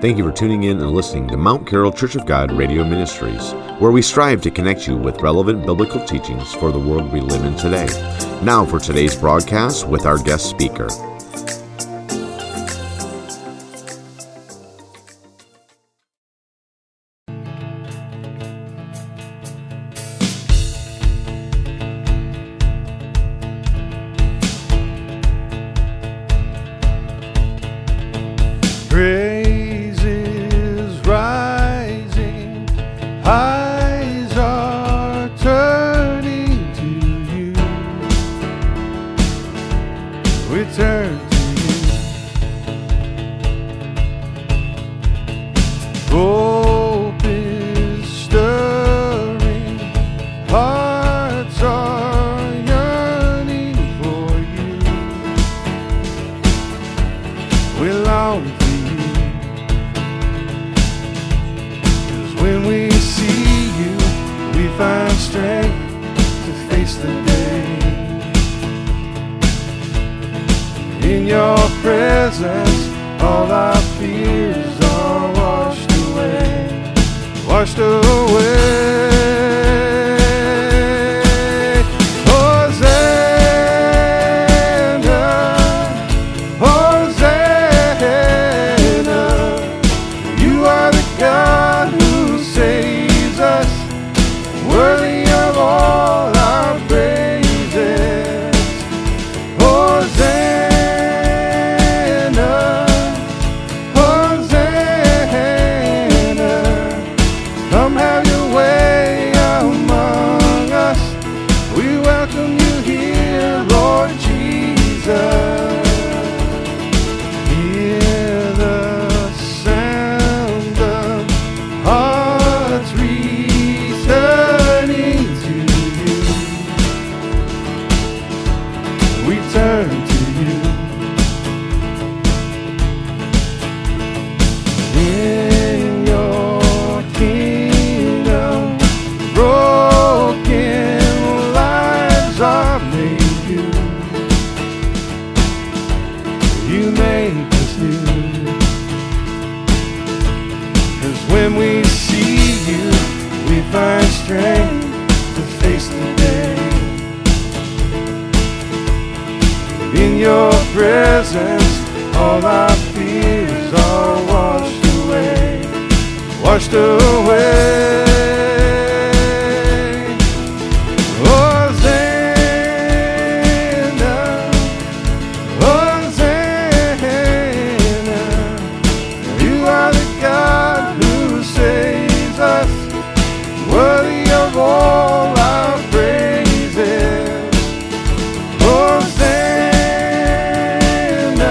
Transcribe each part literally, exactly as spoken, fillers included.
Thank you for tuning in and listening to Mount Carroll Church of God Radio Ministries, where we strive to connect you with relevant biblical teachings for the world we live in today. Now for today's broadcast with our guest speaker. Praise is rising, eyes are turning to you. We turn to you. Hope is stirring, hearts are yearning for you. We long for when we see you, we find strength to face the day. In your presence, all our fears are washed away, washed away. Hosanna, Hosanna, you are the God who saves us, worthy of all our praises. Hosanna, Hosanna, come have your way among us. We welcome you here, Lord Jesus. Hear the sound of hearts returning to you. We turn to you. In your kingdom, broken lives are made new. You make us new. 'Cause when we see you, we find strength to face the day. In your presence, all our fears are washed away, washed away. Hosanna, Hosanna, you are the God who saves us, worthy of all our praises. Hosanna,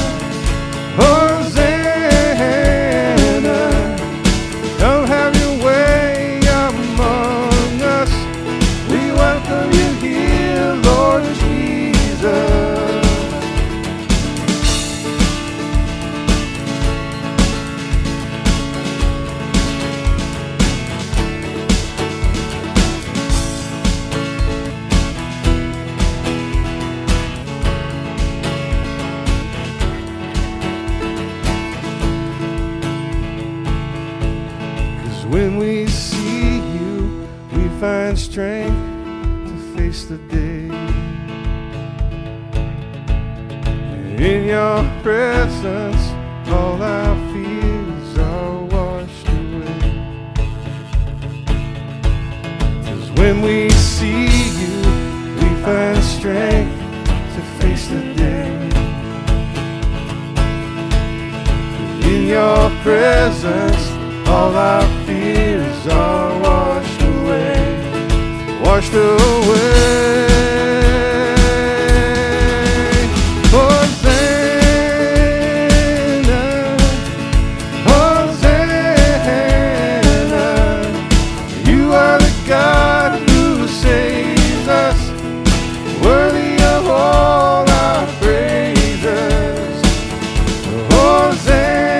Hosanna, come have your way among us. We welcome you here, Lord Jesus. When we see you, we find strength to face the day. In your presence, all our fears are washed away. 'Cause when we see you, we find strength to face the day. In your presence, all our fears are washed away, washed away. Hosanna, Hosanna, you are the God who saves us, worthy of all our praises. Hosanna,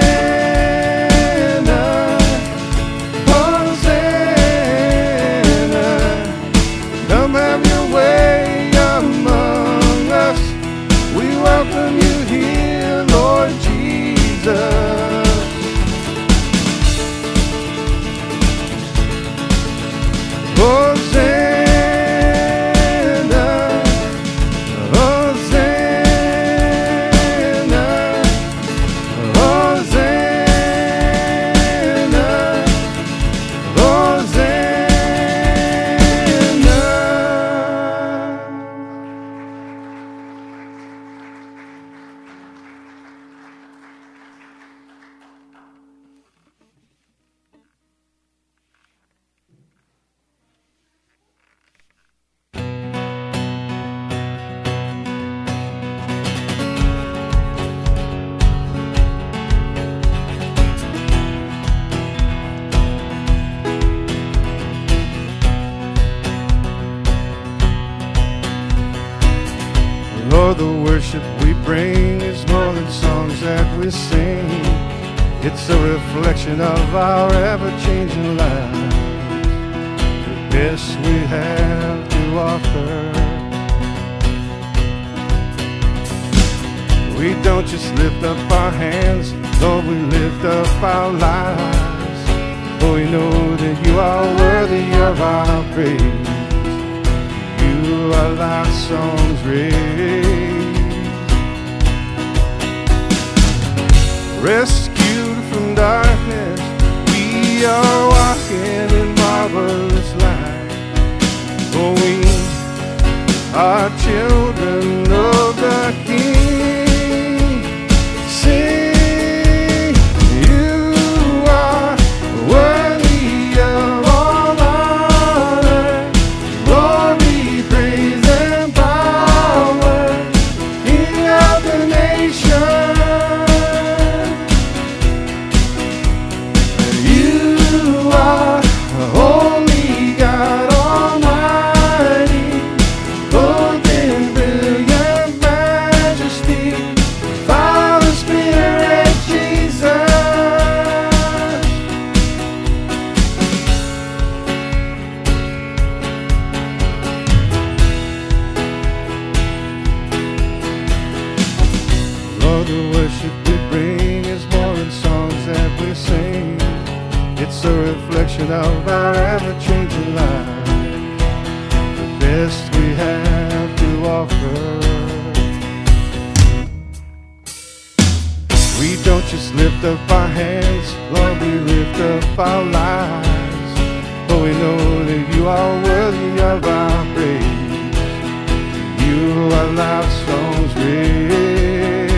Hosanna, come have your we sing, it's a reflection of our ever-changing lives, the best we have to offer. We don't just lift up our hands, Lord, we lift up our lives, for we know that you are worthy of our praise. You are our songs raised, rescued from darkness, we are walking in marvelous light, for we are children of the King. Sing, you are worthy of all honor, glory, praise, and power, King of the nation. You are holy God Almighty, clothed in brilliant majesty, Father, Spirit, Jesus. Lord, the worship we bring is more than songs that we sing. It's a reflection of our ever-changing lives, the best we have to offer. We don't just lift up our hands, Lord, we lift up our lives, for we know that you are worthy of our praise. You are loud songs raised,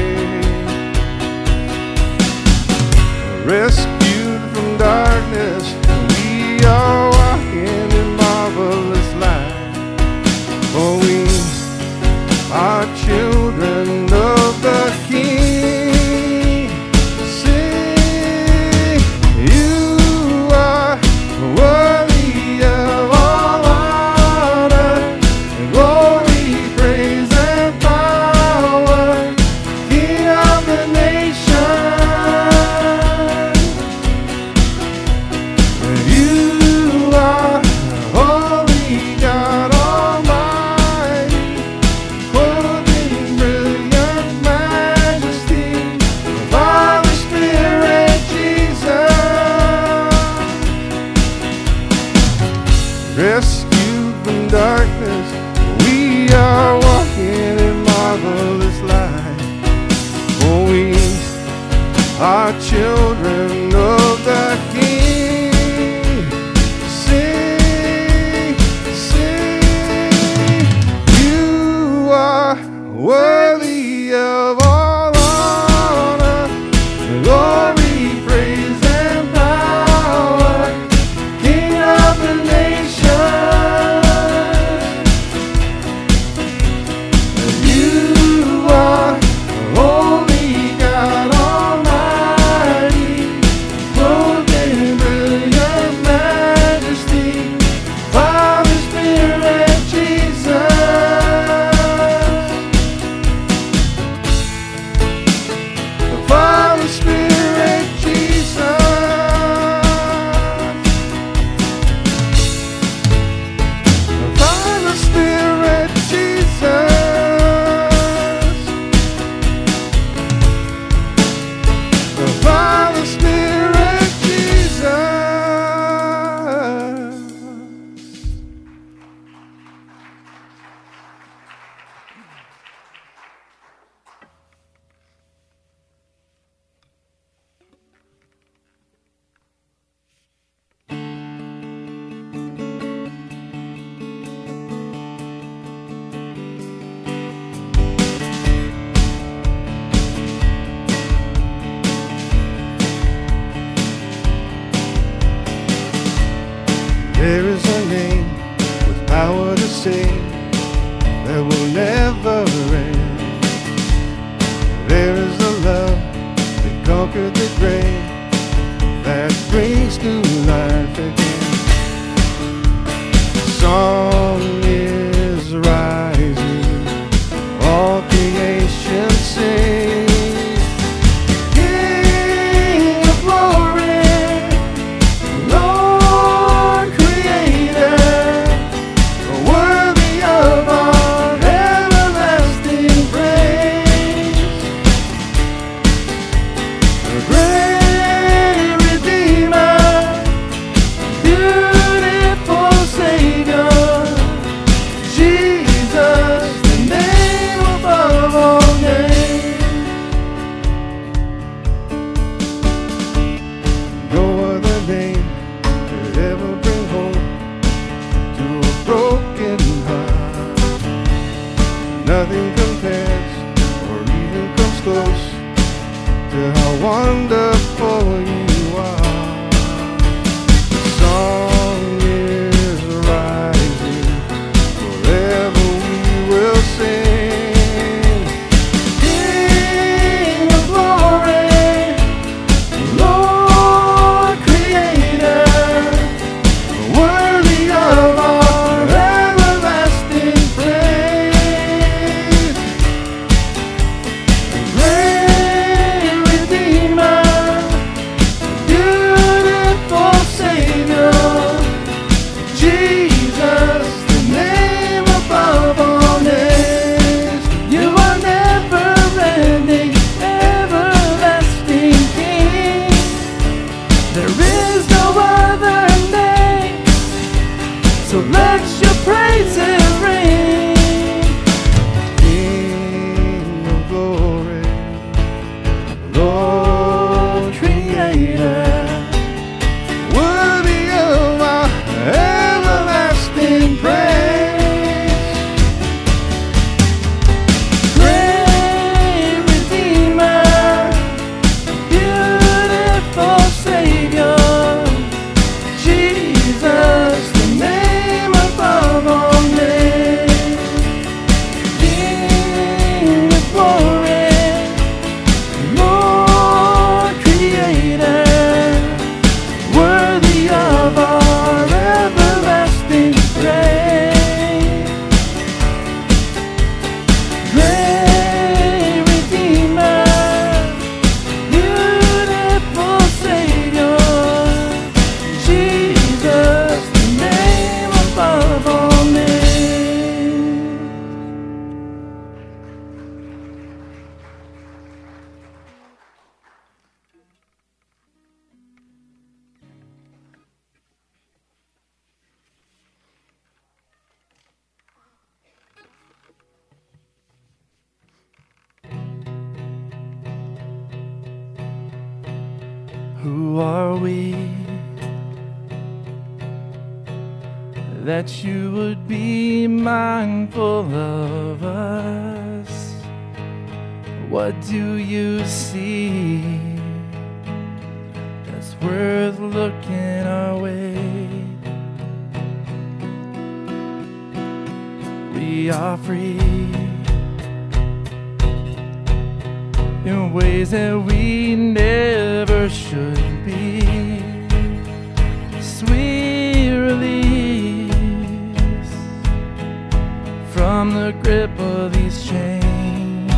rescued from darkness, we are walking in marvelous light, for we are children of the King. Sing, you are worthy of all honor, glory, praise, and power, King of the nation. You are holy God Almighty, clothed in brilliant majesty, Father, Spirit, Jesus. Rescued from darkness, we are walking in marvelous light, for we are children of the King. Sing, sing, you are worthy of all honor, glory, praise, and power, King of the nation. You are holy God Almighty, clothed in brilliant majesty, Father, Spirit, Jesus. Father, Spirit, Jesus. Father, Spirit, Jesus. Father, Spirit, Jesus. There is a name with power to save that will never end. There is a love that conquered the grave, that brings new life again. The song is rising, all creation sings. wonderful you are. The song is rising, forever we will sing. King of glory, Lord Creator, worthy of our everlasting praise. Great Redeemer, beautiful Savior, Jesus, the name above all names. You are never-ending, everlasting King. There is no other name, so let your praises ring. King of glory, Lord Creator, worthy of our everlasting praise. Great Redeemer, beautiful Savior, Jesus, the name above all names. King of glory, Lord Creator, worthy of our everlasting praise. Great Redeemer, beautiful Savior, Jesus, the name above all names. Who are we that you would be mindful of us? What do you see that's worth looking our way? We are free in ways that we never should be. Sweet release from the grip of these chains.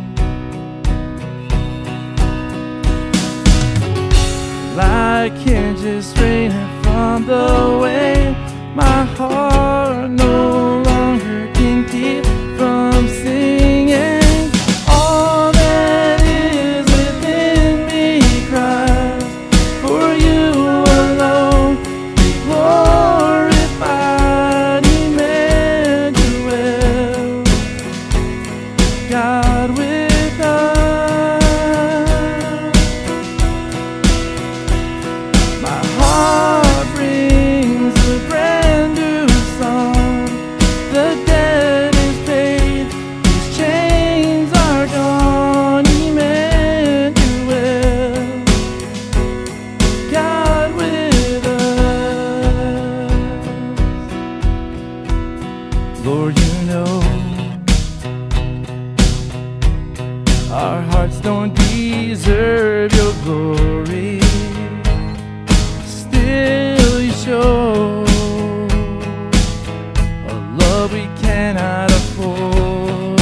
Like can't just drain it from the way my heart no longer can keep from singing. All that is within me cries for you alone. Be glorified, Emmanuel, God with us. My heart brings a brand new song. The debt is paid, these chains are gone. Emmanuel, God with us. Lord, you know our hearts don't deserve your glory. Still you show a love we cannot afford.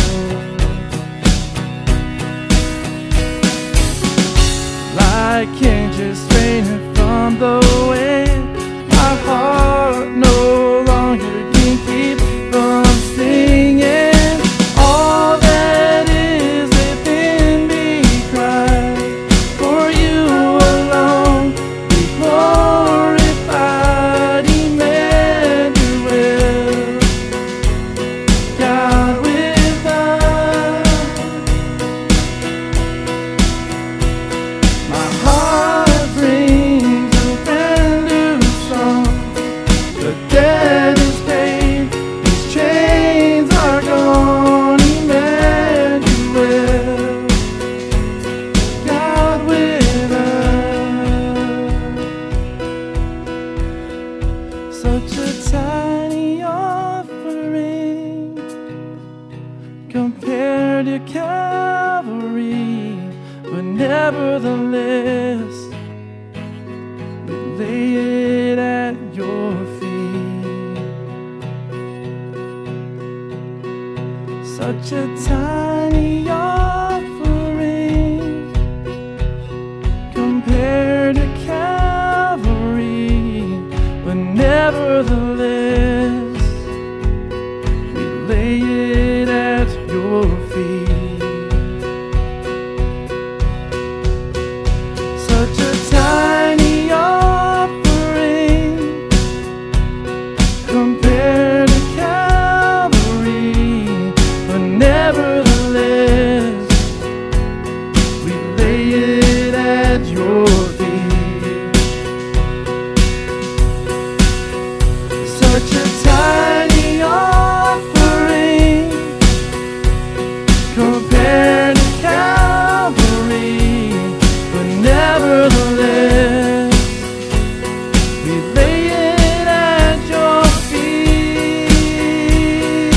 Like can't just drain it from the way my heart no longer can keep from singing. All that is within me cries for you alone. Be glorified, Emmanuel, God with us. My heart brings a brand new song. nevertheless, we lay it at your feet. Such a tiny offering compared to Calvary, but nevertheless, we lay it at your feet. Such a tiny offering compared to Calvary, but nevertheless, we lay it at your feet. Such a tiny offering compared to Calvary, but nevertheless, we lay it at your feet.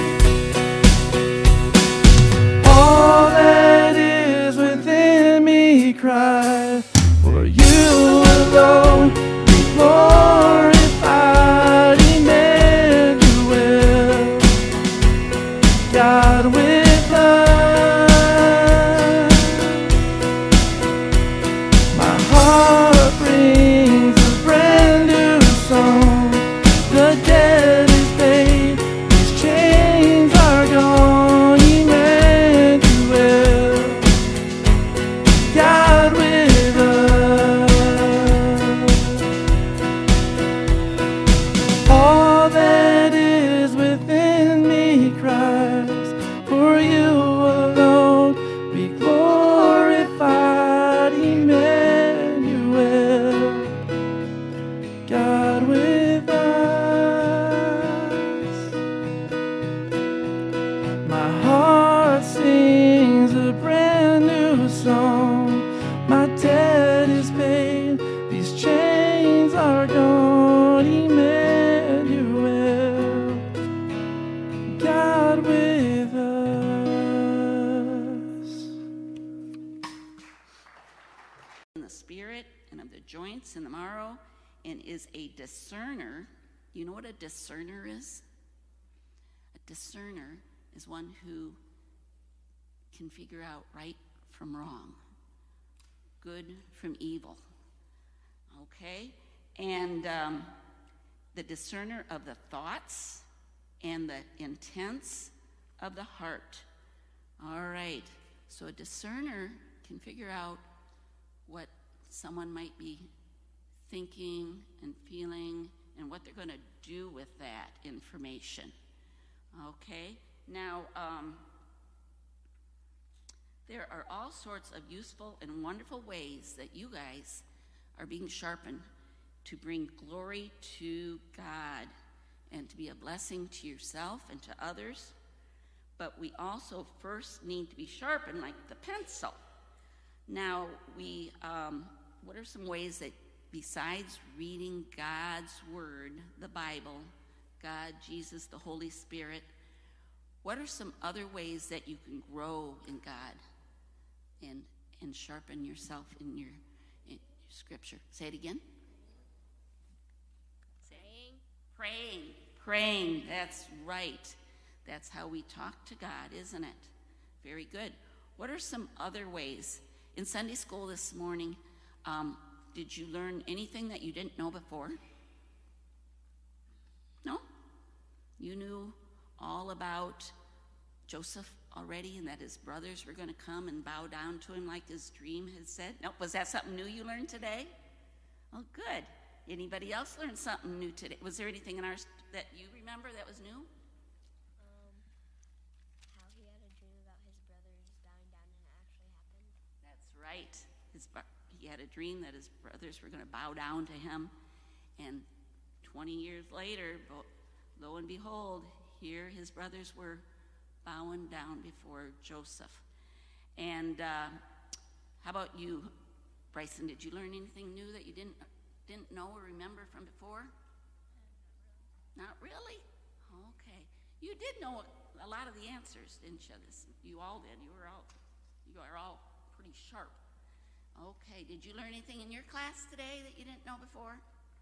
All that is within me cries, for you alone be glorified, Emmanuel, God with us. My heart brings a brand new song. The debt is paid, these chains are gone, Emmanuel, God with us. All that is within me cries, for you alone be glorified, Emmanuel, God with us. My heart sings a brand new song. My debt is paid, these chains are gone, Emmanuel, God with us. In the spirit and of the joints and the marrow, and is a discerner. You know what a discerner is? A discerner is one who can figure out right from wrong, good from evil. Okay? And um, the discerner of the thoughts and the intents of the heart. All right. So a discerner can figure out what someone might be thinking and feeling and what they're going to do with that information. Okay? Now, um, there are all sorts of useful and wonderful ways that you guys are being sharpened to bring glory to God and to be a blessing to yourself and to others. But we also first need to be sharpened like the pencil. Now, we, um, what are some ways that besides reading God's Word, the Bible, God, Jesus, the Holy Spirit, what are some other ways that you can grow in God and and sharpen yourself in your, in your Scripture? Say it again. Praying. Praying. Praying. That's right. That's how we talk to God, isn't it? Very good. What are some other ways? In Sunday school this morning, um, did you learn anything that you didn't know before? No? You knew all about Joseph already and that his brothers were going to come and bow down to him like his dream had said? No, was that something new you learned today? Oh, good. Anybody else learn something new today? Was there anything in ours that you remember that was new? Um, how he had a dream about his brothers bowing down and it actually happened. That's right. His, he had a dream that his brothers were going to bow down to him. And twenty years later, lo and behold, here his brothers were bowing down before Joseph. And uh, how about you, Bryson? Did you learn anything new that you didn't didn't know or remember from before? Not really? Okay. You did know a lot of the answers, didn't you? This, you all did. You were all, you are all pretty sharp. Okay, did you learn anything in your class today that you didn't know before?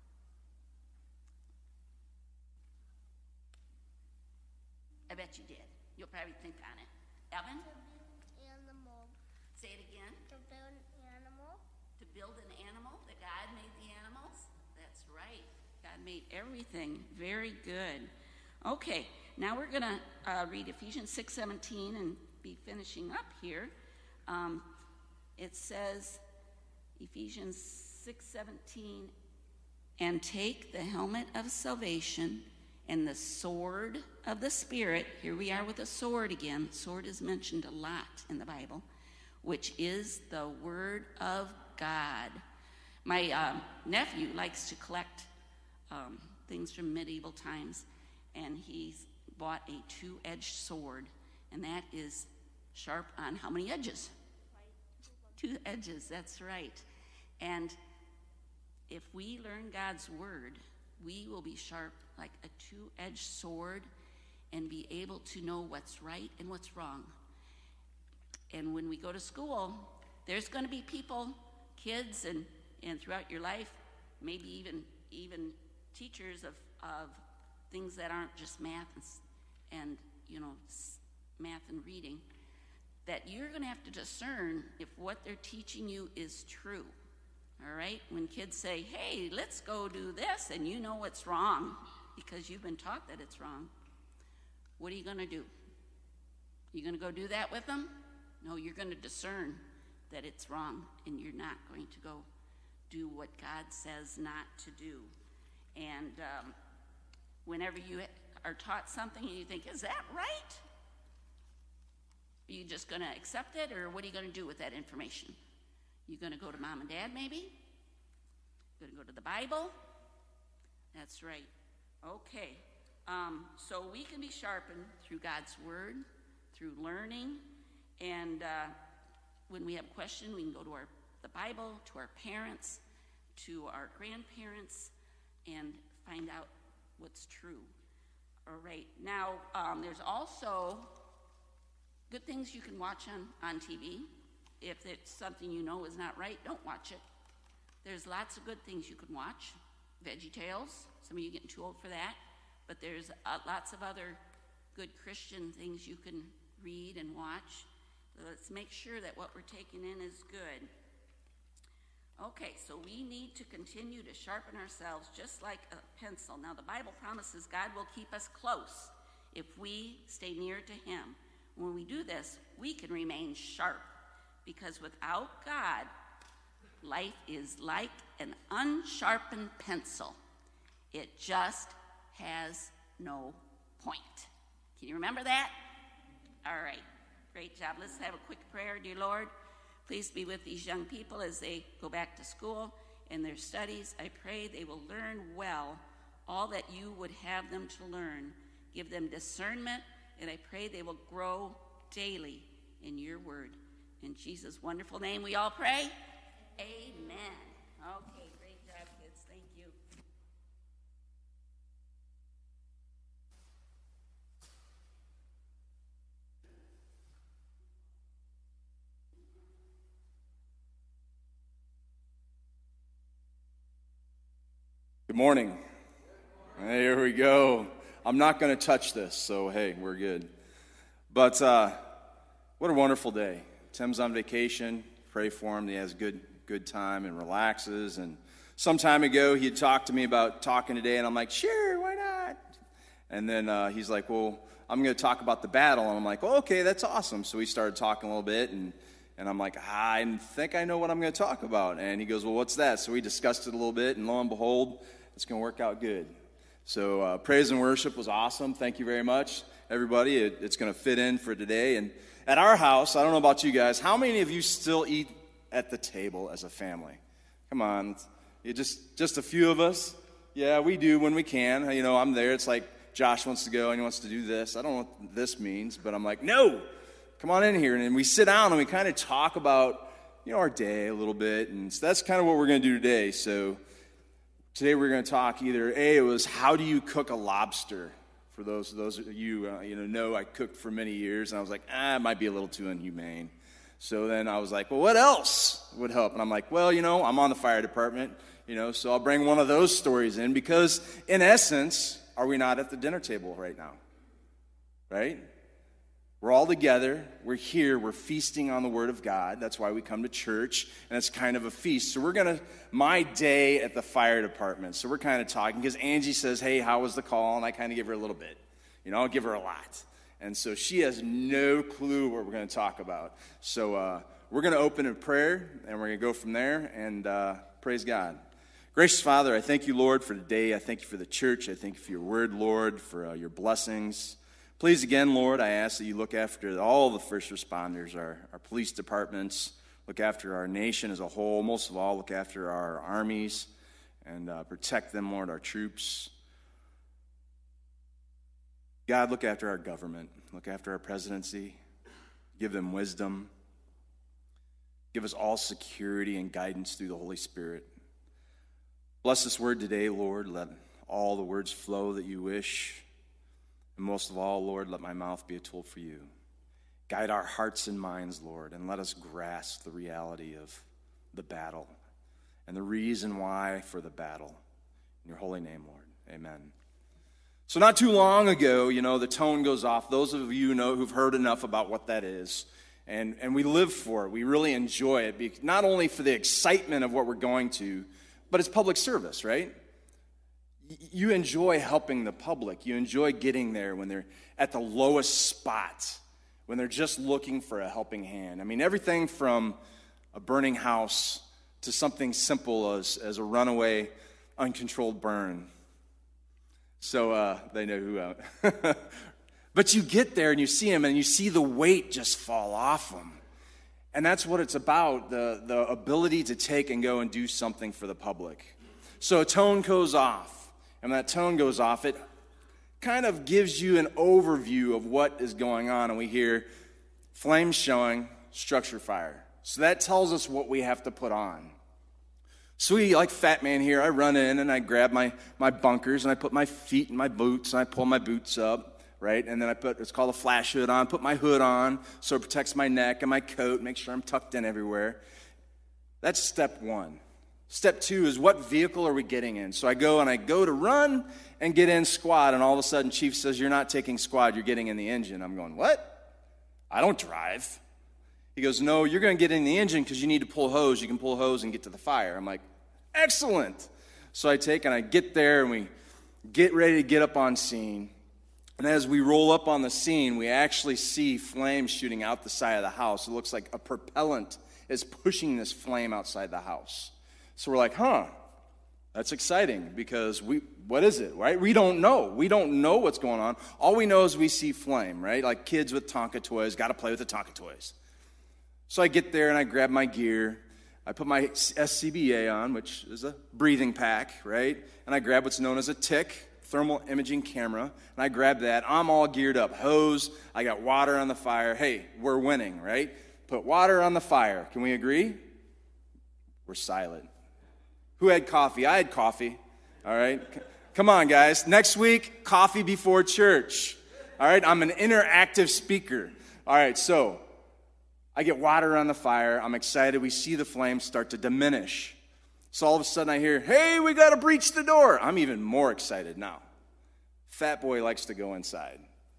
I bet you did. You'll probably think on it. Evan? To build animal. Say it again. To build animal. To build an animal, that God made the animals? That's right. God made everything. Very good. Okay, now we're going to uh, read Ephesians six seventeen and be finishing up here. Um, it says, Ephesians six seventeen, and take the helmet of salvation and the sword of the Spirit. Here we are with a sword again. Sword is mentioned a lot in the Bible, which is the Word of God. My um, nephew likes to collect um, things from medieval times, and he's bought a two-edged sword, and that is sharp on how many edges? Two edges, that's right. And if we learn God's Word, we will be sharp like a two-edged sword and be able to know what's right and what's wrong. And when we go to school, there's going to be people, kids, and, and throughout your life, maybe even even teachers of, of things that aren't just math and, and you know, math and reading, that you're going to have to discern if what they're teaching you is true. All right? When kids say, hey, let's go do this, and you know what's wrong because you've been taught that it's wrong, what are you going to do? You going to go do that with them? No, you're going to discern that it's wrong, and you're not going to go do what God says not to do. And um, whenever you are taught something and you think, is that right? Are you just going to accept it, or what are you going to do with that information? You going to go to mom and dad, maybe? Going to go to the Bible? That's right. Okay. Um, so we can be sharpened through God's Word, through learning, and uh, when we have a question, we can go to our the Bible, to our parents, to our grandparents, and find out what's true. All right. Now, um, there's also good things you can watch on, on T V. If it's something you know is not right, don't watch it. There's lots of good things you can watch. VeggieTales, some of you getting too old for that, but there's uh, lots of other good Christian things you can read and watch. So let's make sure that what we're taking in is good. Okay, so we need to continue to sharpen ourselves just like a pencil. Now, the Bible promises God will keep us close if we stay near to Him. When we do this, we can remain sharp, because without God, life is like an unsharpened pencil. It just has no point. Can you remember that? All right, great job. Let's have a quick prayer. Dear Lord, please be with these young people as they go back to school and their studies. I pray they will learn well all that you would have them to learn. Give them discernment, and I pray they will grow daily in your word. In Jesus' wonderful name we all pray. Amen. Okay, great job, kids. Thank you. Good morning. Hey, here we go. I'm not going to touch this, so hey, we're good. But uh, what a wonderful day. Tim's on vacation. Pray for him. He has good good time and relaxes. And some time ago, he had talked to me about talking today, and I'm like, sure, why not? And then uh, he's like, well, I'm going to talk about the battle. And I'm like, well, okay, that's awesome. So we started talking a little bit, and And I'm like, I think I know what I'm going to talk about. And he goes, well, what's that? So we discussed it a little bit, and lo and behold, it's going to work out good. So uh, praise and worship was awesome. Thank you very much, everybody. It, it's going to fit in for today. And at our house, I don't know about you guys, how many of you still eat at the table as a family? Come on. You just, just a few of us? Yeah, we do when we can. You know, I'm there. It's like Josh wants to go and he wants to do this. I don't know what this means, but I'm like, no. Come on in here, and we sit down, and we kind of talk about, you know, our day a little bit, and so that's kind of what we're going to do today. So today we're going to talk either, A, it was how do you cook a lobster? For those those of you, uh, you know, know I cooked for many years, and I was like, ah, it might be a little too inhumane. So then I was like, well, what else? would help. And I'm like, well, you know, I'm on the fire department, you know, so I'll bring one of those stories in because, in essence, are we not at the dinner table right now? Right? We're all together. We're here. We're feasting on the Word of God. That's why we come to church, and it's kind of a feast. So we're going to, my day at the fire department, so we're kind of talking because Angie says, hey, how was the call? And I kind of give her a little bit. You know, I'll give her a lot. And so she has no clue what we're going to talk about. So uh, we're going to open in prayer, and we're going to go from there, and uh, praise God. Gracious Father, I thank you, Lord, for today. I thank you for the church. I thank you for your word, Lord, for uh, your blessings. Please again, Lord, I ask that you look after all the first responders, our, our police departments, look after our nation as a whole, most of all, look after our armies, and uh, protect them, Lord, our troops. God, look after our government, look after our presidency, give them wisdom, give us all security and guidance through the Holy Spirit. Bless this word today, Lord, let all the words flow that you wish. And most of all, Lord, let my mouth be a tool for you. Guide our hearts and minds, Lord, and let us grasp the reality of the battle and the reason why for the battle. In your holy name, Lord. Amen. So not too long ago, you know, the tone goes off. Those of you know who've heard enough about what that is, and, and we live for it. We really enjoy it, not only for the excitement of what we're going to, but it's public service, right? You enjoy helping the public. You enjoy getting there when they're at the lowest spot, when they're just looking for a helping hand. I mean, everything from a burning house to something simple as, as a runaway, uncontrolled burn. So uh, they know who. Uh, but you get there and you see them and you see the weight just fall off them. And that's what it's about, the, the ability to take and go and do something for the public. So a tone goes off. And when that tone goes off, it kind of gives you an overview of what is going on. And we hear flames showing, structure fire. So that tells us what we have to put on. So we, like Fat Man here, I run in and I grab my, my bunkers and I put my feet in my boots and I pull my boots up, right? And then I put, it's called a flash hood on, put my hood on so it protects my neck and my coat, make sure I'm tucked in everywhere. That's step one. Step two is what vehicle are we getting in? So I go and I go to run and get in squad, and all of a sudden Chief says, you're not taking squad, you're getting in the engine. I'm going, what? I don't drive. He goes, no, you're going to get in the engine because you need to pull hose. You can pull hose and get to the fire. I'm like, excellent. So I take and I get there and we get ready to get up on scene. And as we roll up on the scene, we actually see flames shooting out the side of the house. It looks like a propellant is pushing this flame outside the house. So we're like, huh, that's exciting because we, what is it, right? We don't know. We don't know what's going on. All we know is we see flame, right? Like kids with Tonka toys, got to play with the Tonka toys. So I get there and I grab my gear. I put my S C B A on, which is a breathing pack, right? And I grab what's known as a T I C, thermal imaging camera, and I grab that. I'm all geared up. Hose, I got water on the fire. Hey, we're winning, right? Put water on the fire. Can we agree? We're silent. Who had coffee? I had coffee. All right. Come on, guys. Next week, coffee before church. All right. I'm an interactive speaker. All right. So I get water on the fire. I'm excited. We see the flames start to diminish. So all of a sudden I hear, hey, we got to breach the door. I'm even more excited now. Fat boy likes to go inside.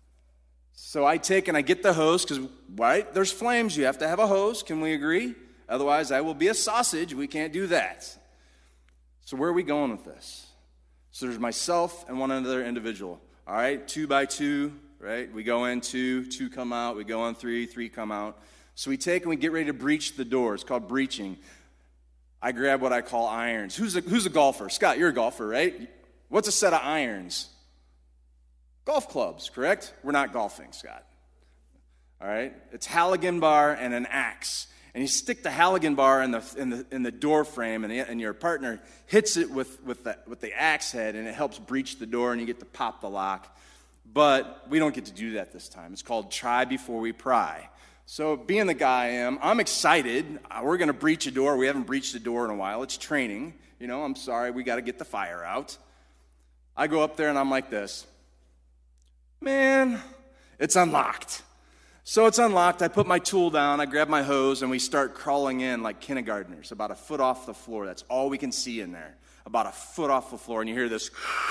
So I take and I get the hose because, right, there's flames. You have to have a hose. Can we agree? Otherwise, I will be a sausage. We can't do that. So where are we going with this? So there's myself and one other individual. All right, two by two, right? We go in two, two come out. We go on three, three come out. So we take and we get ready to breach the door. It's called breaching. I grab what I call irons. Who's a, who's a golfer? Scott, you're a golfer, right? What's a set of irons? Golf clubs, correct? We're not golfing, Scott. All right? It's Halligan bar and an axe. And you stick the Halligan bar in the in the in the door frame, and, the, and your partner hits it with with the with the axe head, and it helps breach the door, and you get to pop the lock. But we don't get to do that this time. It's called try before we pry. So being the guy I am, I'm excited. We're going to breach a door. We haven't breached a door in a while. It's training. You know, I'm sorry. We got to get the fire out. I go up there, and I'm like this. Man, it's unlocked. So it's unlocked. I put my tool down. I grab my hose, and we start crawling in like kindergartners, about a foot off the floor. That's all we can see in there, about a foot off the floor. And you hear this,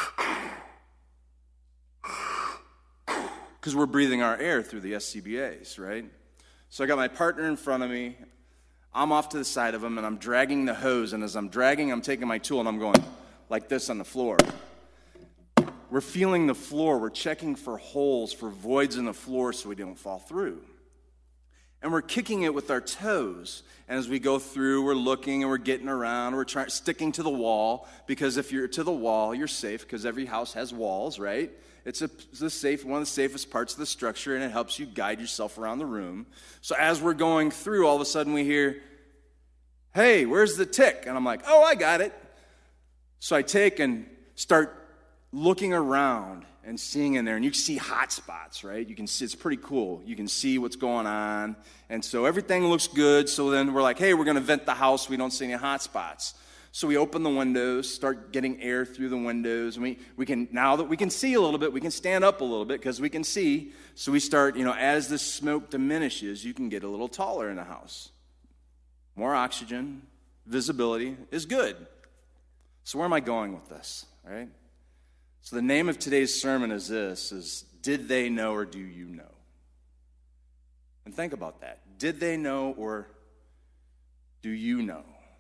because we're breathing our air through the S C B As, right? So I got my partner in front of me. I'm off to the side of him, and I'm dragging the hose. And as I'm dragging, I'm taking my tool, and I'm going like this on the floor. We're feeling the floor. We're checking for holes, for voids in the floor so we don't fall through. And we're kicking it with our toes. And as we go through, we're looking and we're getting around. We're trying, sticking to the wall, because if you're to the wall, you're safe, because every house has walls, right? It's, a, it's a safe, one of the safest parts of the structure, and it helps you guide yourself around the room. So as we're going through, all of a sudden we hear, "Hey, where's the tick?" And I'm like, "Oh, I got it." So I take and start looking around and seeing in there, and you can see hot spots, right? You can see, it's pretty cool. You can see what's going on, and so everything looks good. So then we're like, hey, we're going to vent the house. We don't see any hot spots. So we open the windows, start getting air through the windows, and we, we can, now that we can see a little bit, we can stand up a little bit because we can see. So we start, you know, as the smoke diminishes, you can get a little taller in the house. More oxygen, visibility is good. So where am I going with this, all right? So the name of today's sermon is this, is Did They Know or Do You Know? And think about that. Did they know or do you know?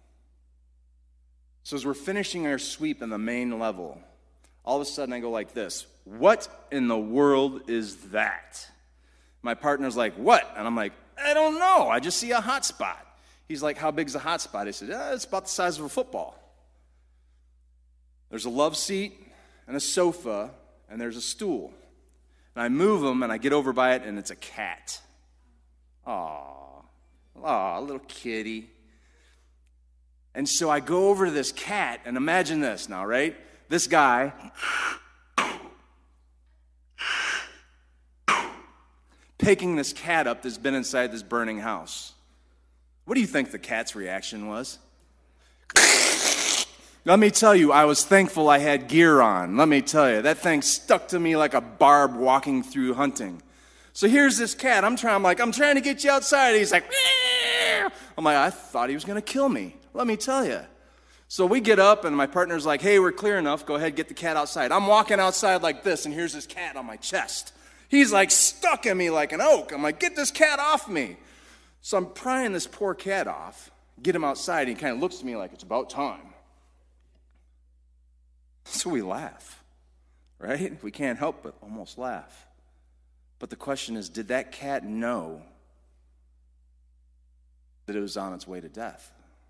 So as we're finishing our sweep in the main level, all of a sudden I go like this. What in the world is that? My partner's like, what? And I'm like, I don't know. I just see a hot spot. He's like, how big's a hot spot? He said, eh, it's about the size of a football. There's a love seat and a sofa, and there's a stool. And I move them, and I get over by it, and it's a cat. Aw, aw, little kitty. And so I go over to this cat, and imagine this now, right? This guy picking this cat up that's been inside this burning house. What do you think the cat's reaction was? Let me tell you, I was thankful I had gear on. Let me tell you, that thing stuck to me like a barb walking through hunting. So here's this cat. I'm trying, I'm like, I'm trying to get you outside. He's like, Meow. I'm like, I thought he was going to kill me. Let me tell you. So we get up, and my partner's like, hey, we're clear enough. Go ahead, get the cat outside. I'm walking outside like this, and here's this cat on my chest. He's like stuck in me like an oak. I'm like, get this cat off me. So I'm prying this poor cat off, get him outside, and he kind of looks at me like it's about time. So we laugh, right? We can't help but almost laugh. But the question is, did that cat know that it was on its way to death?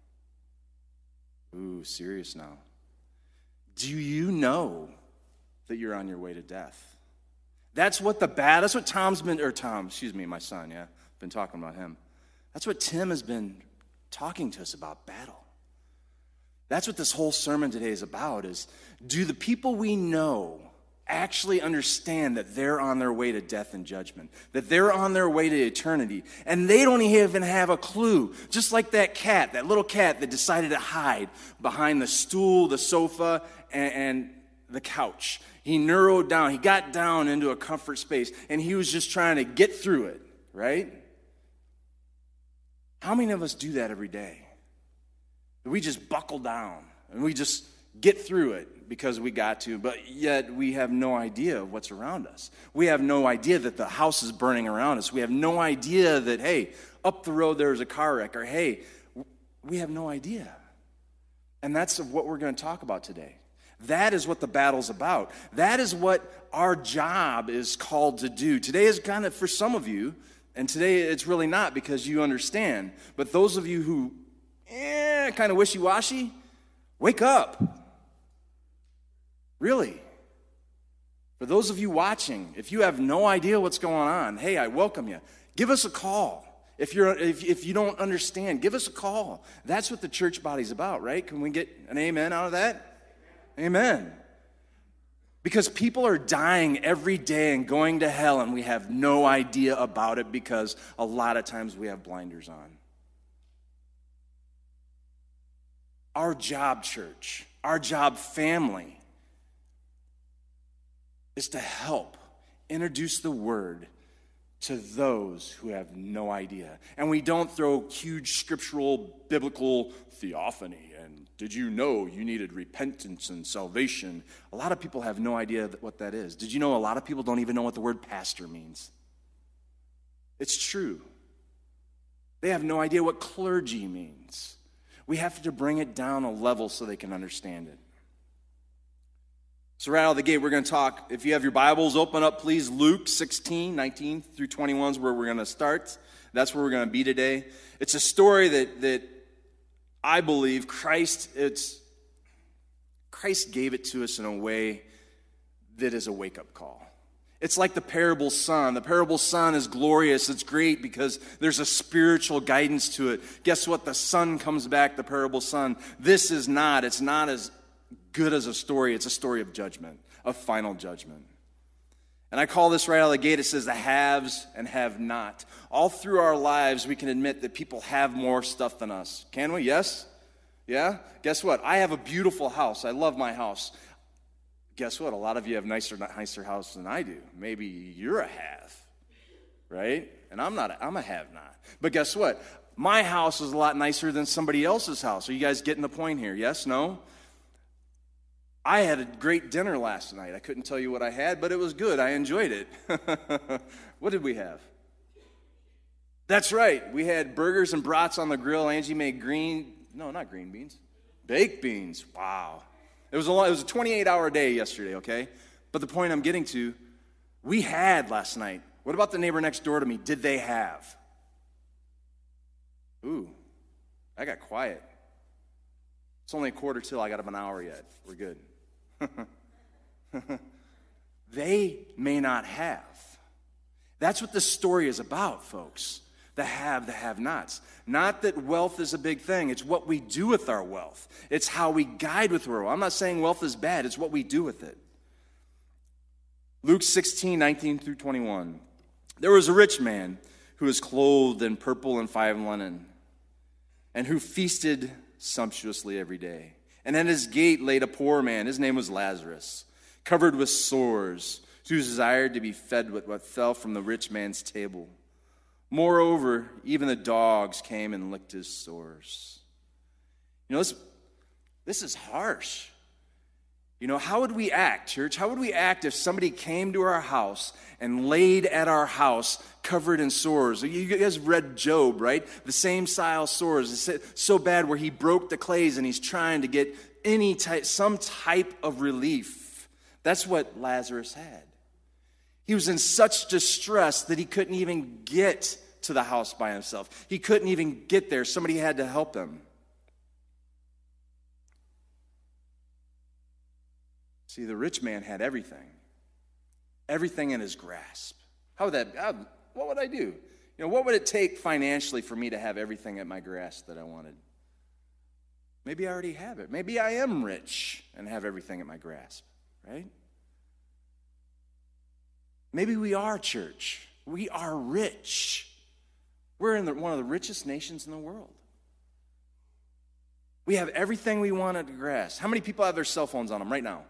Ooh, serious now. Do you know that you're on your way to death? That's what the bad, that's what Tom's been, or Tom, excuse me, my son, yeah, been talking about him. That's what Tim has been talking to us about, battle. That's what this whole sermon today is about, is do the people we know actually understand that they're on their way to death and judgment, that they're on their way to eternity, and they don't even have a clue, just like that cat, that little cat that decided to hide behind the stool, the sofa, and, and the couch. He narrowed down, he got down into a comfort space, and he was just trying to get through it, right? How many of us do that every day? We just buckle down, and we just get through it because we got to, but yet we have no idea of what's around us. We have no idea that the house is burning around us. We have no idea that, hey, up the road there's a car wreck, or hey, we have no idea. And that's what we're going to talk about today. That is what the battle's about. That is what our job is called to do. Today is kind of, for some of you, and today it's really not because you understand, but those of you who eh, kind of wishy-washy, wake up. Really. For those of you watching, if you have no idea what's going on, hey, I welcome you. Give us a call. If you're if, if you don't understand, give us a call. That's what the church body's about, right? Can we get an amen out of that? Amen. Because people are dying every day and going to hell, and we have no idea about it because a lot of times we have blinders on. Our job, church, our job, family, is to help introduce the word to those who have no idea. And we don't throw huge scriptural, biblical theophany and did you know you needed repentance and salvation? A lot of people have no idea what that is. Did you know a lot of people don't even know what the word pastor means? It's true. They have no idea what clergy means. We have to bring it down a level so they can understand it. So right out of the gate, we're going to talk, if you have your Bibles, open up, please, Luke sixteen, nineteen through twenty-one is where we're going to start. That's where we're going to be today. It's a story that that I believe Christ, it's Christ gave it to us in a way that is a wake-up call. It's like the parable son. The parable son is glorious. It's great because there's a spiritual guidance to it. Guess what? The son comes back, the parable son. This is not. It's not as good as a story. It's a story of judgment, of final judgment. And I call this right out of the gate, it says the haves and have not. All through our lives, we can admit that people have more stuff than us. Can we? Yes? Yeah? Guess what? I have a beautiful house. I love my house. Guess what? A lot of you have nicer, nicer house than I do. Maybe you're a have, right? And I'm not. A, I'm a have-not. But guess what? My house is a lot nicer than somebody else's house. Are you guys getting the point here? Yes? No? I had a great dinner last night. I couldn't tell you what I had, but it was good. I enjoyed it. What did we have? That's right. We had burgers and brats on the grill. Angie made green, no, not green beans, baked beans. Wow. It was a long, it was a twenty-eight hour day yesterday, okay? But the point I'm getting to, we had last night. What about the neighbor next door to me? Did they have? Ooh, I got quiet. It's only a quarter till. I got up an hour yet. We're good. They may not have. That's what this story is about, folks. The have, the have-nots. Not that wealth is a big thing. It's what we do with our wealth. It's how we guide with our wealth. I'm not saying wealth is bad. It's what we do with it. Luke sixteen, nineteen through twenty-one. There was a rich man who was clothed in purple and fine linen, and who feasted sumptuously every day. And at his gate laid a poor man, his name was Lazarus, covered with sores, who desired to be fed with what fell from the rich man's table. Moreover, even the dogs came and licked his sores. You know, this, this is harsh. You know, how would we act, church? How would we act if somebody came to our house and laid at our house covered in sores? You guys read Job, right? The same style sores. It's so bad where he broke the clays and he's trying to get any type, some type of relief. That's what Lazarus had. He was in such distress that he couldn't even get to the house by himself. He couldn't even get there. Somebody had to help him. See, the rich man had everything. Everything in his grasp. How would that, how, what would I do? You know, what would it take financially for me to have everything at my grasp that I wanted? Maybe I already have it. Maybe I am rich and have everything at my grasp, right? Maybe we are, church. We are rich. We're in the, one of the richest nations in the world. We have everything we want at the grasp. How many people have their cell phones on them right now?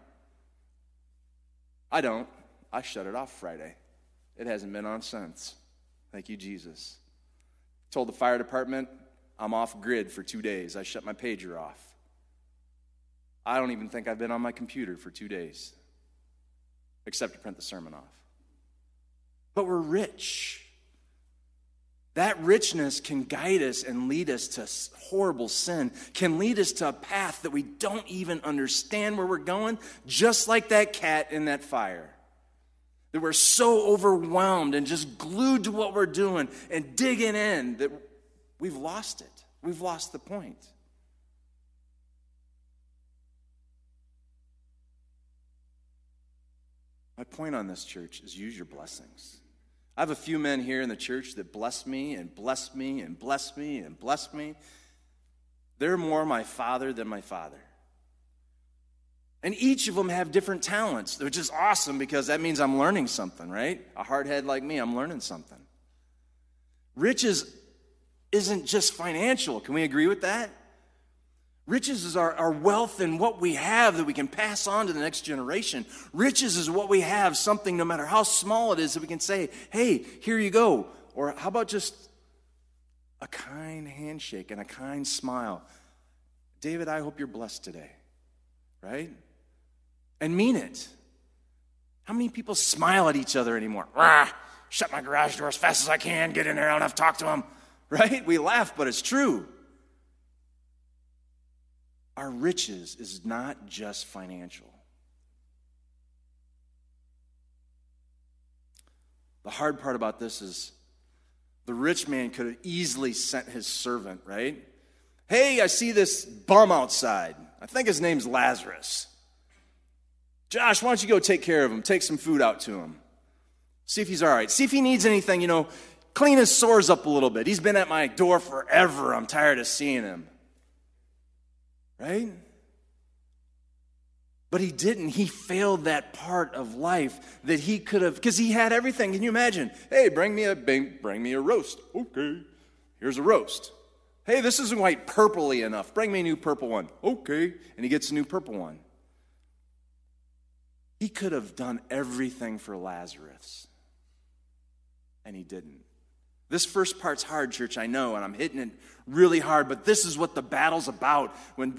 I don't. I shut it off Friday. It hasn't been on since. Thank you, Jesus. Told the fire department I'm off grid for two days. I shut my pager off. I don't even think I've been on my computer for two days, except to print the sermon off. But we're rich. That richness can guide us and lead us to horrible sin, can lead us to a path that we don't even understand where we're going, just like that cat in that fire. That we're so overwhelmed and just glued to what we're doing and digging in that we've lost it. We've lost the point. My point on this, church, is use your blessings. I have a few men here in the church that bless me and bless me and bless me and bless me. They're more my father than my father. And each of them have different talents, which is awesome because that means I'm learning something, right? A hardhead like me, I'm learning something. Riches isn't just financial. Can we agree with that? Riches is our, our wealth and what we have that we can pass on to the next generation. Riches is what we have, something no matter how small it is that we can say, hey, here you go. Or how about just a kind handshake and a kind smile? David, I hope you're blessed today, right? And mean it. How many people smile at each other anymore? Rah, shut my garage door as fast as I can, get in there, I don't have to talk to them, right? We laugh, but it's true. Our riches is not just financial. The hard part about this is the rich man could have easily sent his servant, right? Hey, I see this bum outside. I think his name's Lazarus. Josh, why don't you go take care of him? Take some food out to him. See if he's all right. See if he needs anything, you know, clean his sores up a little bit. He's been at my door forever. I'm tired of seeing him. Right? But he didn't. He failed that part of life that he could have, because he had everything. Can you imagine? Hey, bring me a bring, bring me a roast. Okay. Here's a roast. Hey, this isn't quite purpley enough. Bring me a new purple one. Okay. And he gets a new purple one. He could have done everything for Lazarus. And he didn't. This first part's hard, church, I know, and I'm hitting it really hard, but this is what the battle's about. When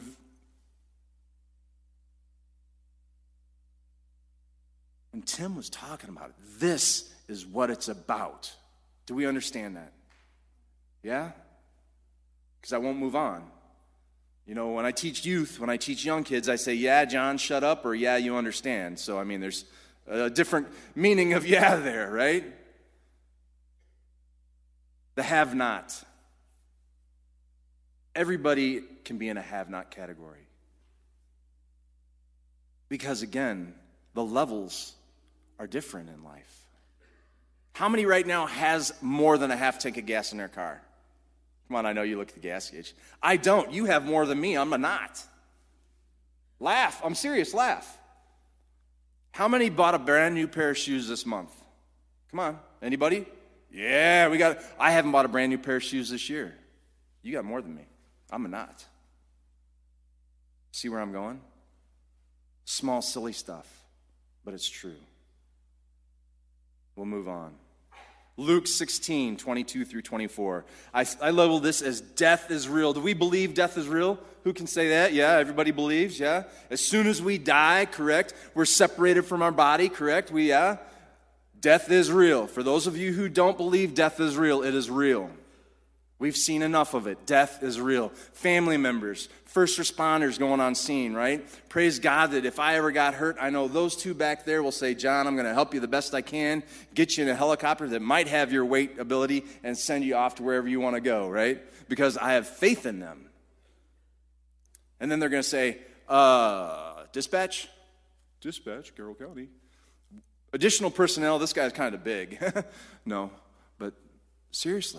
When Tim was talking about it, this is what it's about. Do we understand that? Yeah? Because I won't move on. You know, when I teach youth, when I teach young kids, I say, yeah, John, shut up, or yeah, you understand. So, I mean, there's a different meaning of yeah there, right? The have-not. Everybody can be in a have-not category. Because, again, the levels are different in life. How many right now has more than a half tank of gas in their car? Come on, I know you look at the gas gauge. I don't. You have more than me. I'm a not. Laugh. I'm serious. Laugh. How many bought a brand new pair of shoes this month? Come on. Anybody? Yeah, we got. I haven't bought a brand new pair of shoes this year. You got more than me. I'm a not. See where I'm going? Small, silly stuff, but it's true. We'll move on. Luke sixteen, twenty-two through twenty-four. I, I label this as death is real. Do we believe death is real? Who can say that? Yeah, everybody believes, yeah. As soon as we die, correct? We're separated from our body, correct? We, yeah. Death is real. For those of you who don't believe death is real, it is real. We've seen enough of it. Death is real. Family members, first responders going on scene, right? Praise God that if I ever got hurt, I know those two back there will say, John, I'm going to help you the best I can, get you in a helicopter that might have your weight ability and send you off to wherever you want to go, right? Because I have faith in them. And then they're going to say, uh, dispatch? Dispatch, Carroll County. Additional personnel, this guy's kind of big. No, but seriously.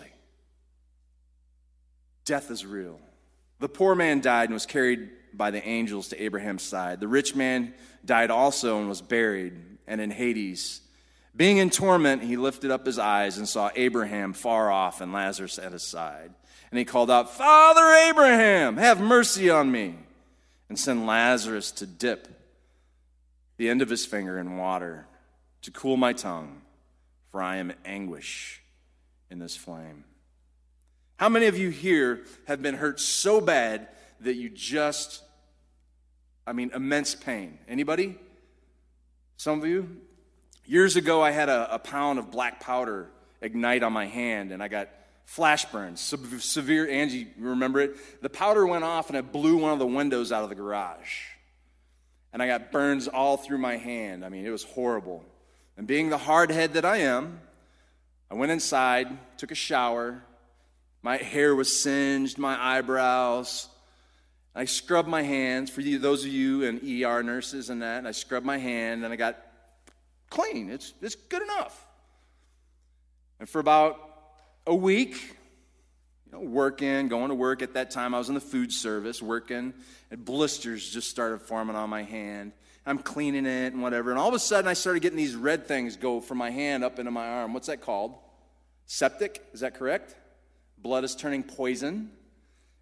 Death is real. The poor man died and was carried by the angels to Abraham's side. The rich man died also and was buried, and in Hades. Being in torment, he lifted up his eyes and saw Abraham far off and Lazarus at his side. And he called out, Father Abraham, have mercy on me, and send Lazarus to dip the end of his finger in water to cool my tongue, for I am in anguish in this flame. How many of you here have been hurt so bad that you just, I mean, immense pain? Anybody? Some of you? Years ago, I had a, a pound of black powder ignite on my hand, and I got flash burns, severe, Angie, you remember it? The powder went off, and it blew one of the windows out of the garage. And I got burns all through my hand. I mean, it was horrible. And being the hard head that I am, I went inside, took a shower. My hair was singed, my eyebrows. I scrubbed my hands. For you, those of you and E R nurses and that, I scrubbed my hand, and I got clean. It's, it's good enough. And for about a week, you know, working, going to work. At that time, I was in the food service, working, and blisters just started forming on my hand. I'm cleaning it and whatever, and all of a sudden, I started getting these red things go from my hand up into my arm. What's that called? Septic, is that correct? Blood is turning poison.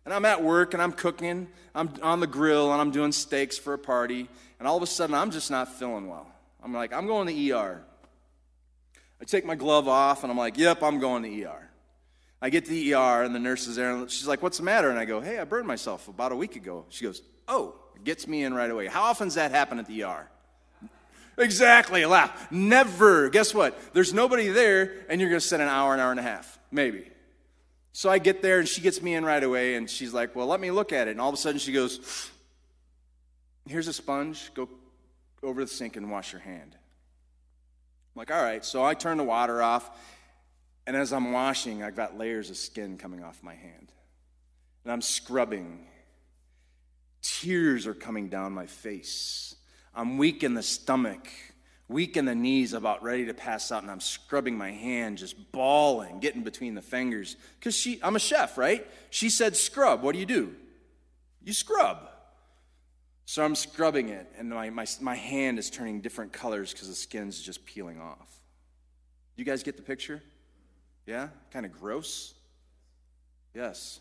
And I'm at work, and I'm cooking. I'm on the grill, and I'm doing steaks for a party. And all of a sudden, I'm just not feeling well. I'm like, I'm going to the E R. I take my glove off, and I'm like, yep, I'm going to the E R. I get to the E R, and the nurse is there, and she's like, what's the matter? And I go, hey, I burned myself about a week ago. She goes, oh, it gets me in right away. How often does that happen at the E R? Exactly, a laugh. Never. Guess what? There's nobody there, and you're going to sit an hour, an hour and a half, maybe. So I get there, and she gets me in right away, and she's like, well, let me look at it. And all of a sudden, she goes, here's a sponge. Go over to the sink and wash your hand. I'm like, all right. So I turn the water off, and as I'm washing, I've got layers of skin coming off my hand. And I'm scrubbing. Tears are coming down my face. I'm weak in the stomach, weak in the knees, about ready to pass out, and I'm scrubbing my hand, just bawling, getting between the fingers. Because she, I'm a chef, right? She said scrub. What do you do? You scrub. So I'm scrubbing it, and my, my, my hand is turning different colors because the skin's just peeling off. You guys get the picture? Yeah? Kind of gross? Yes.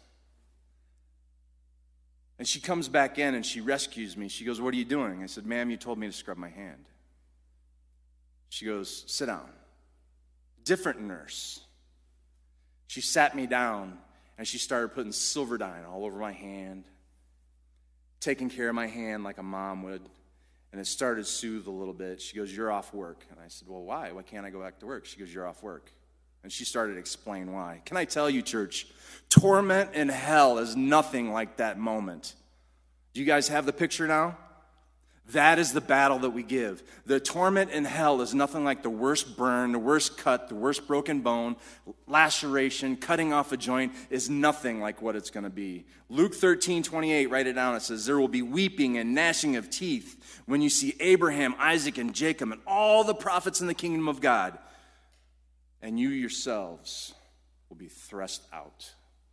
And she comes back in and she rescues me. She goes, what are you doing? I said, ma'am, you told me to scrub my hand. She goes, sit down. Different nurse. She sat me down and she started putting Silverdine all over my hand, taking care of my hand like a mom would. And it started to soothe a little bit. She goes, you're off work. And I said, well, why? Why can't I go back to work? She goes, you're off work. And she started to explain why. Can I tell you, church, torment in hell is nothing like that moment. Do you guys have the picture now? That is the battle that we give. The torment in hell is nothing like the worst burn, the worst cut, the worst broken bone, laceration, cutting off a joint is nothing like what it's going to be. Luke thirteen twenty-eight, write it down. It says, there will be weeping and gnashing of teeth when you see Abraham, Isaac, and Jacob, and all the prophets in the kingdom of God. And you yourselves will be thrust out.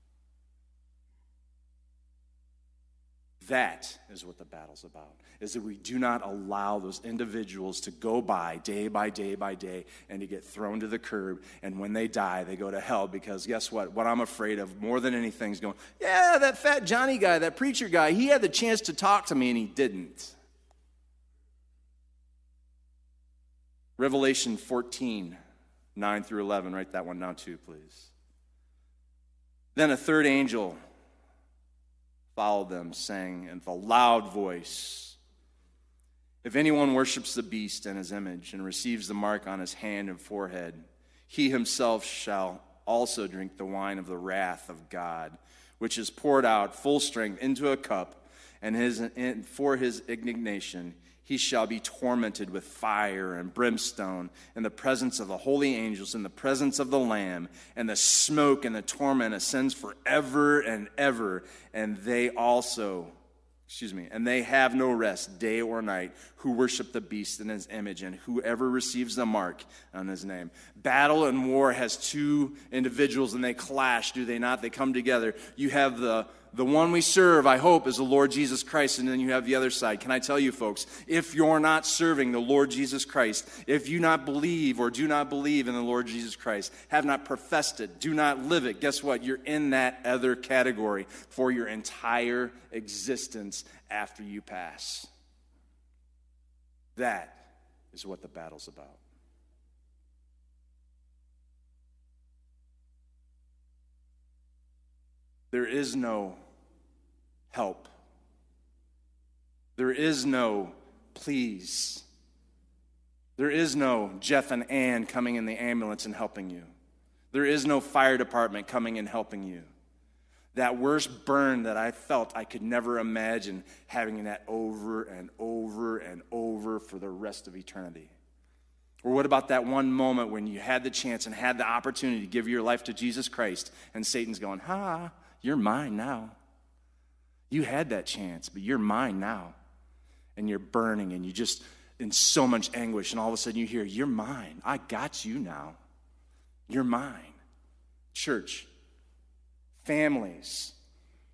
That is what the battle's about, is that we do not allow those individuals to go by day by day by day and to get thrown to the curb, and when they die, they go to hell, because guess what? What I'm afraid of more than anything is going, yeah, that fat Johnny guy, that preacher guy, he had the chance to talk to me and he didn't. Revelation fourteen, nine through eleven, write that one down too, please. Then a third angel followed them, saying in a loud voice, if anyone worships the beast and his image and receives the mark on his hand and forehead, he himself shall also drink the wine of the wrath of God, which is poured out full strength into a cup, and his, and for his indignation he shall be tormented with fire and brimstone in the presence of the holy angels, in the presence of the Lamb, and the smoke and the torment ascends forever and ever. And they also, excuse me, and they have no rest day or night who worship the beast in his image and whoever receives the mark on his name. Battle and war has two individuals and they clash, do they not? They come together. You have the The one we serve, I hope, is the Lord Jesus Christ, and then you have the other side. Can I tell you, folks, if you're not serving the Lord Jesus Christ, if you not believe or do not believe in the Lord Jesus Christ, have not professed it, do not live it, guess what? You're in that other category for your entire existence after you pass. That is what the battle's about. There is no help. There is no please. There is no Jeff and Ann coming in the ambulance and helping you. There is no fire department coming and helping you. That worst burn that I felt, I could never imagine having that over and over and over for the rest of eternity. Or what about that one moment when you had the chance and had the opportunity to give your life to Jesus Christ, and Satan's going, ha, you're mine now. You had that chance, but you're mine now. And you're burning, and you just in so much anguish, and all of a sudden you hear, you're mine. I got you now. You're mine. Church, families,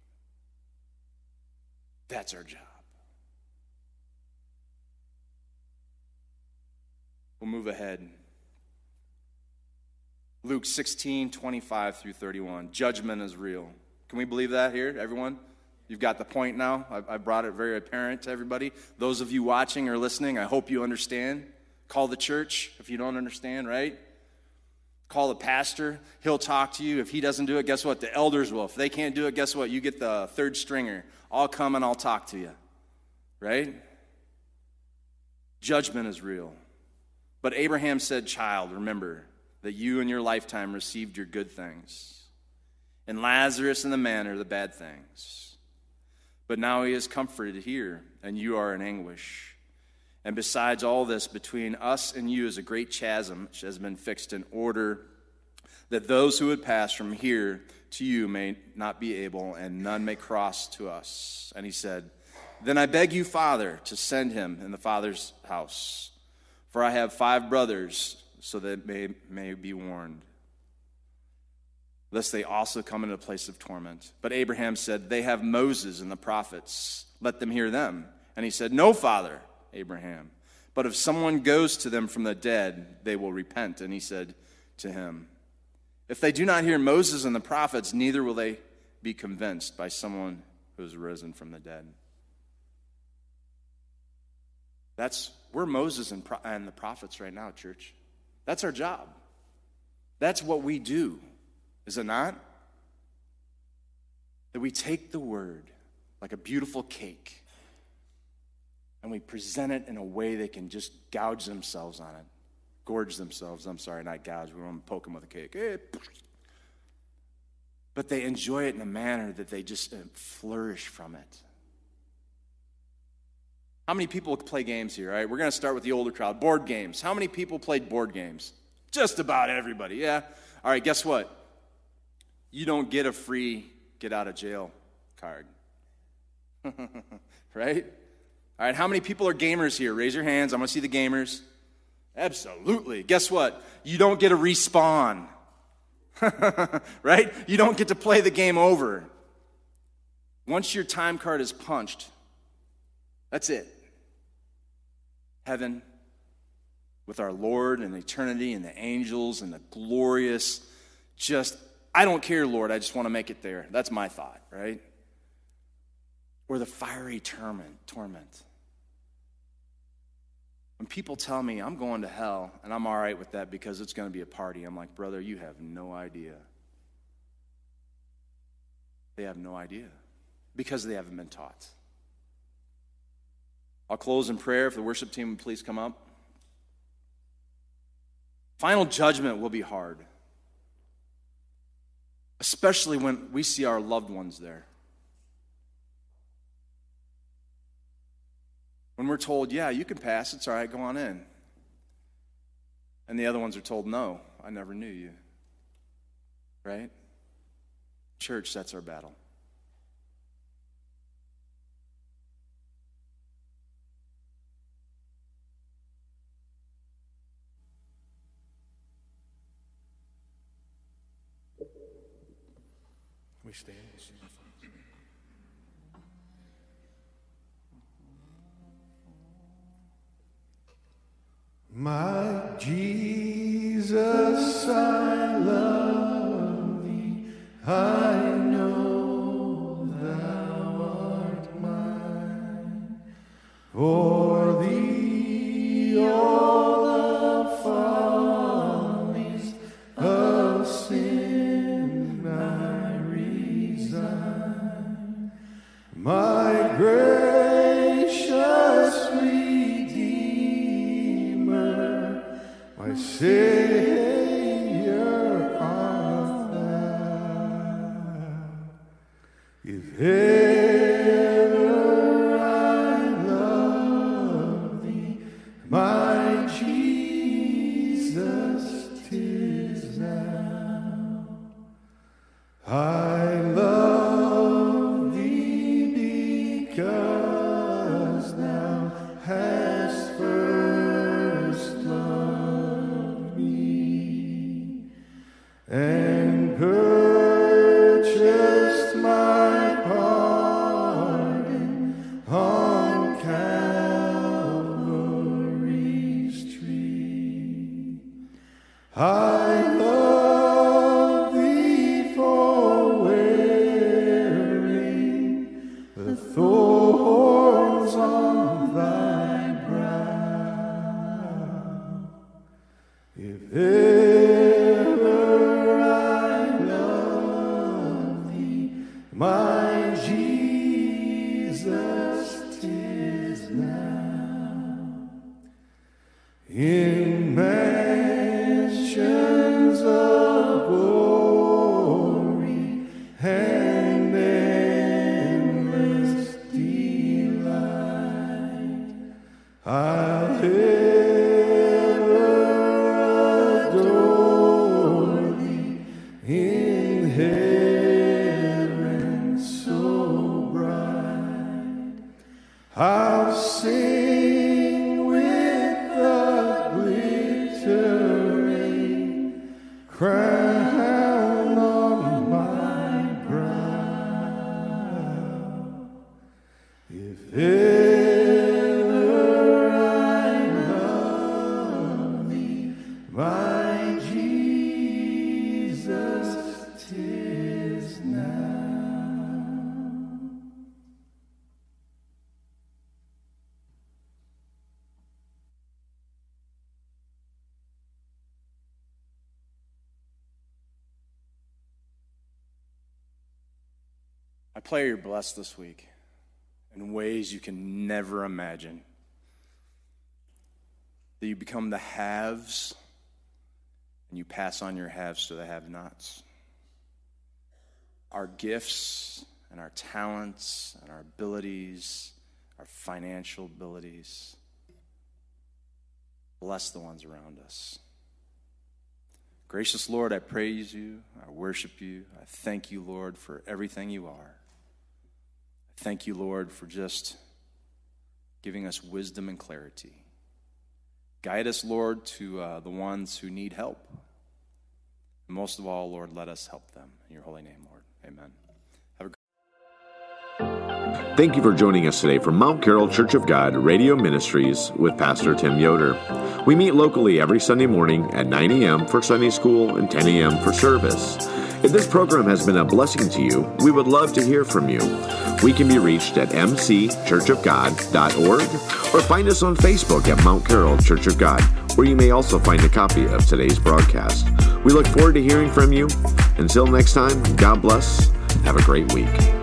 that's our job. We'll move ahead. Luke sixteen, twenty-five through thirty-one. Judgment is real. Can we believe that here, everyone? You've got the point now. I, I brought it very apparent to everybody. Those of you watching or listening, I hope you understand. Call the church if you don't understand, right? Call the pastor. He'll talk to you. If he doesn't do it, guess what? The elders will. If they can't do it, guess what? You get the third stringer. I'll come and I'll talk to you, right? Judgment is real. But Abraham said, child, remember that you in your lifetime received your good things, and Lazarus and the man are the bad things. But now he is comforted here, and you are in anguish. And besides all this, between us and you is a great chasm which has been fixed in order that those who would pass from here to you may not be able, and none may cross to us. And he said, then I beg you, Father, to send him in the Father's house, for I have five brothers, so that they may be warned, lest they also come into a place of torment. But Abraham said, they have Moses and the prophets. Let them hear them. And he said, no, Father, Abraham. But if someone goes to them from the dead, they will repent. And he said to him, if they do not hear Moses and the prophets, neither will they be convinced by someone who is risen from the dead. That's, we're Moses and, pro- and the prophets right now, church. That's our job. That's what we do. Is it not? That we take the word like a beautiful cake and we present it in a way they can just gouge themselves on it. Gorge themselves. I'm sorry, not gouge. We want to poke them with a cake. Hey. But they enjoy it in a manner that they just flourish from it. How many people play games here? All right, we're going to start with the older crowd. Board games. How many people played board games? Just about everybody, yeah? All right, guess what? You don't get a free get-out-of-jail card. Right? All right, how many people are gamers here? Raise your hands. I'm going to see the gamers. Absolutely. Guess what? You don't get a respawn. Right? You don't get to play the game over. Once your time card is punched, that's it. Heaven with our Lord and eternity and the angels and the glorious, just, I don't care, Lord, I just want to make it there. That's my thought, right? Or the fiery torment, torment. When people tell me I'm going to hell and I'm all right with that because it's going to be a party, I'm like, brother, you have no idea. They have no idea because they haven't been taught. I'll close in prayer. If the worship team would please come up. Final judgment will be hard, especially when we see our loved ones there. When we're told, yeah, you can pass, it's all right, go on in. And the other ones are told, no, I never knew you. Right? Church, that's our battle. We stand. My Jesus, I love thee. I know thou art mine. For thee all the follies of sin I resign. My gracious Redeemer, my Savior art thou. If ever I love thee, my Jesus, 'tis now. I love thee because thou hast first loved me. thorns on thy brow. If ever I love thee, my Jesus, 'tis now. In mansions of glory and endless delight, I'll ever adore thee in heaven so bright. I'll sing with the glittering crown on my brow. If ever I love thee, my Jesus, 'tis now. I pray you're blessed this week in ways you can never imagine. That you become the haves and you pass on your haves to the have-nots. Our gifts and our talents and our abilities, our financial abilities, bless the ones around us. Gracious Lord, I praise you, I worship you, I thank you, Lord, for everything you are. I thank you, Lord, for just giving us wisdom and clarity. Guide us, Lord, to uh, the ones who need help. And most of all, Lord, let us help them. In your holy name, Lord. Amen. Have a Thank you for joining us today from Mount Carroll Church of God Radio Ministries with Pastor Tim Yoder. We meet locally every Sunday morning at nine a.m. for Sunday school and ten a.m. for service. If this program has been a blessing to you, we would love to hear from you. We can be reached at m c church of god dot org or find us on Facebook at Mount Carroll Church of God, where you may also find a copy of today's broadcast. We look forward to hearing from you. Until next time, God bless. Have a great week.